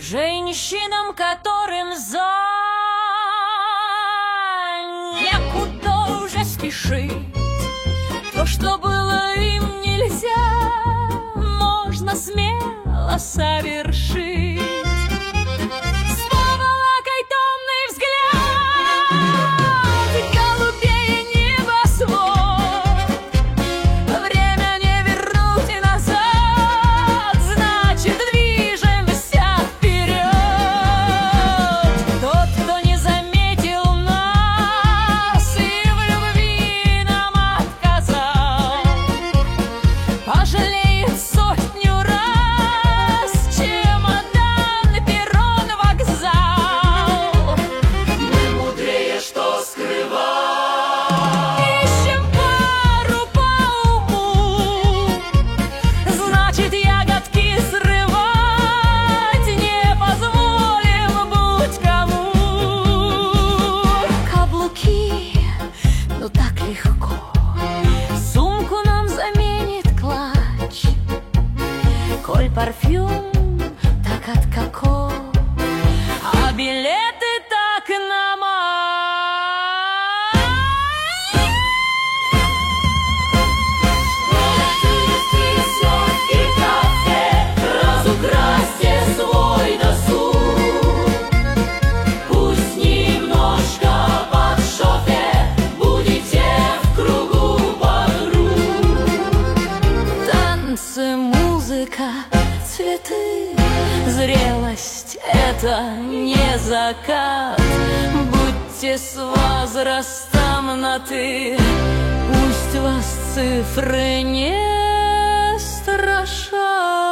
Женщинам, которым за некуда уже спешить, то, что было им нельзя, можно смело совершить. С поволокой томный взгляд, голубее небосвод. Время не вернуть и назад, значит, движемся вперед. Тот, кто не заметил нас и в любви нам отказал, пожалеет сотню раз чемодан, перрон, вокзал. Мы мудрее, что скрывать, ищем пару по уму, значит, ягодки срывать не позволим будь кому. Каблуки, ну так легко, сумку нам заменит клатч. Коль парфюм, так от Коко, а билеты так на матч. И кафе, разукрасьте свой досуг. Пусть немножко под шофе, будете в кругу подруг. Танцы, музыка, цветы, зрелость — это не закат. Будьте с возрастом на «ты», пусть вас цифры не страшат.